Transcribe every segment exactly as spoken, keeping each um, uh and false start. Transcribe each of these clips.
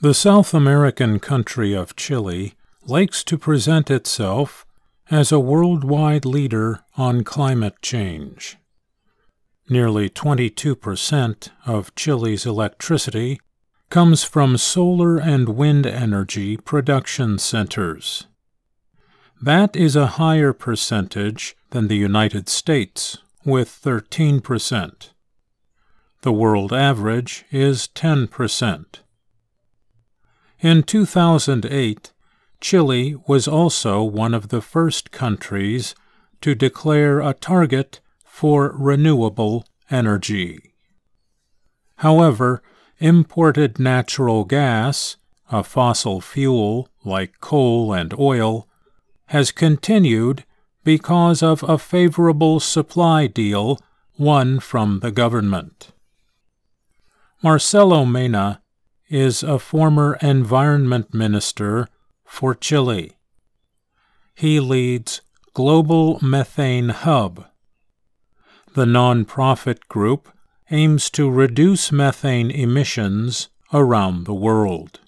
The South American country of Chile likes to present itself as a worldwide leader on climate change. Nearly twenty-two percent of Chile's electricity comes from solar and wind energy production centers. That is a higher percentage than the United States, with thirteen percent. The world average is ten percent. In two thousand eight, Chile was also one of the first countries to declare a target for renewable energy. However, imported natural gas, a fossil fuel like coal and oil, has continued because of a favorable supply deal won from the government. Marcelo Mena is a former environment minister for Chile. He leads Global Methane Hub. The nonprofit group aims to reduce methane emissions around the world.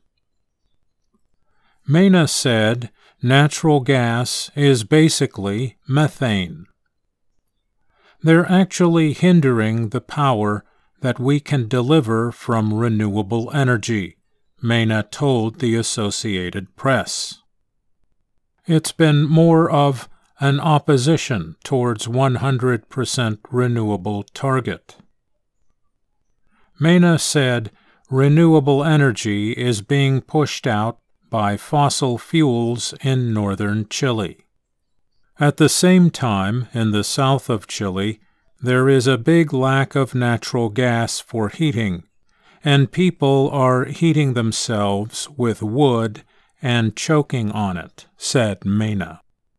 Mena said natural gas is basically methane. They're actually hindering the power that we can deliver from renewable energy, Mena told the Associated Press. It's been more of an opposition towards one hundred percent renewable target. Mena said renewable energy is being pushed out by fossil fuels in northern Chile. At the same time, in the south of Chile, there is a big lack of natural gas for heating, and people are heating themselves with wood and choking on it, said Mena.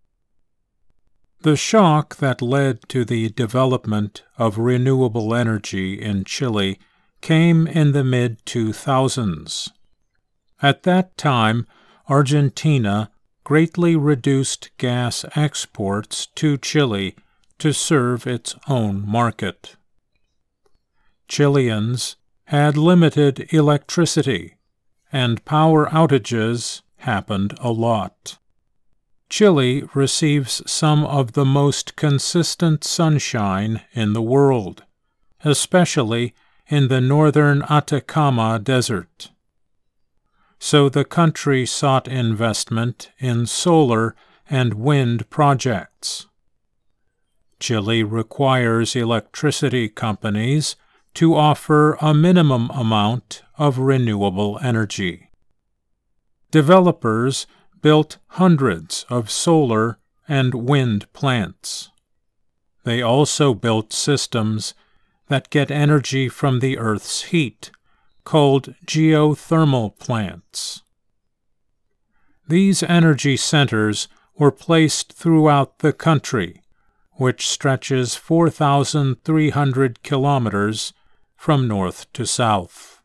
The shock that led to the development of renewable energy in Chile came in the mid two thousands. At that time, Argentina greatly reduced gas exports to Chile to serve its own market. Chileans had limited electricity, and power outages happened a lot. Chile receives some of the most consistent sunshine in the world, especially in the northern Atacama Desert. So the country sought investment in solar and wind projects. Chile requires electricity companies to offer a minimum amount of renewable energy. Developers built hundreds of solar and wind plants. They also built systems that get energy from the Earth's heat, called geothermal plants. These energy centers were placed throughout the country, which stretches four thousand three hundred kilometers from north to south.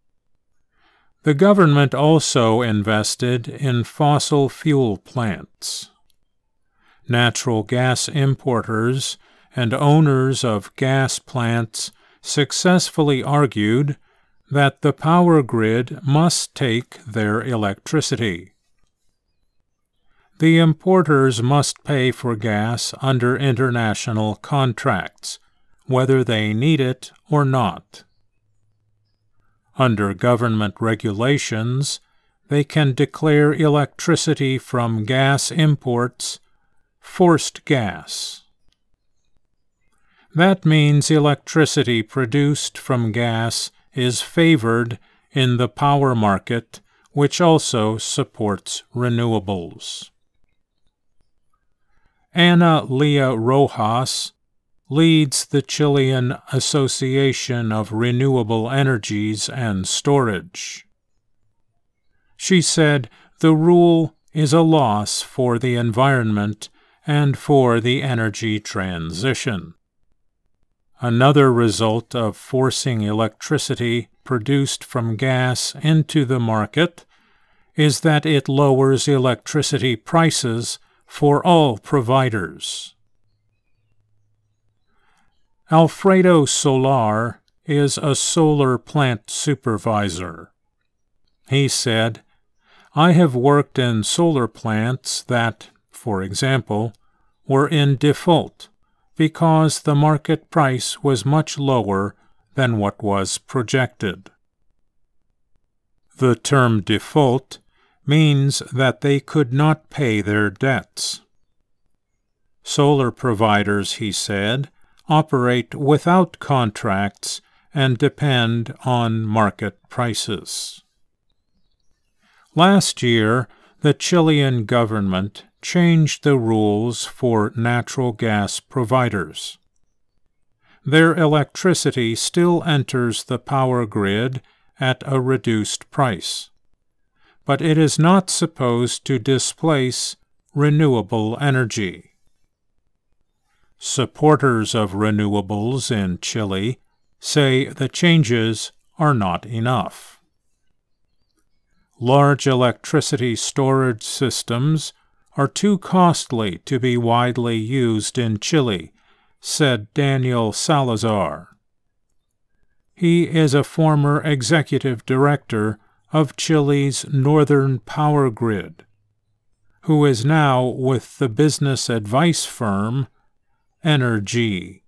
The government also invested in fossil fuel plants. Natural gas importers and owners of gas plants successfully argued that the power grid must take their electricity. The importers must pay for gas under international contracts, whether they need it or not. Under government regulations, they can declare electricity from gas imports forced gas. That means electricity produced from gas is favored in the power market, which also supports renewables. Ana Lea Rojas leads the Chilean Association of Renewable Energies and Storage. She said the rule is a loss for the environment and for the energy transition. Another result of forcing electricity produced from gas into the market is that it lowers electricity prices for all providers. Alfredo Solar is a solar plant supervisor. He said, "I have worked in solar plants that, for example, were in default because the market price was much lower than what was projected." The term default means that they could not pay their debts. Solar providers, he said, operate without contracts and depend on market prices. Last year, the Chilean government changed the rules for natural gas providers. Their electricity still enters the power grid at a reduced price, but it is not supposed to displace renewable energy. Supporters of renewables in Chile say the changes are not enough. Large electricity storage systems are too costly to be widely used in Chile, said Daniel Salazar. He is a former executive director of Chile's Northern Power Grid, who is now with the business advice firm Energy.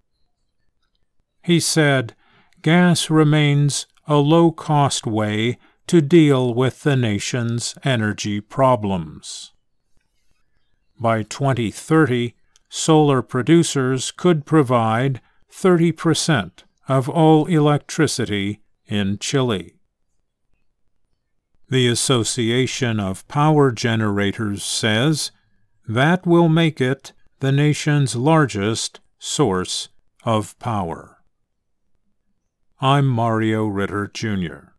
He said, "Gas remains a low-cost way to deal with the nation's energy problems." By twenty thirty, solar producers could provide thirty percent of all electricity in Chile. The Association of Power Generators says that will make it the nation's largest source of power. I'm Mario Ritter, Junior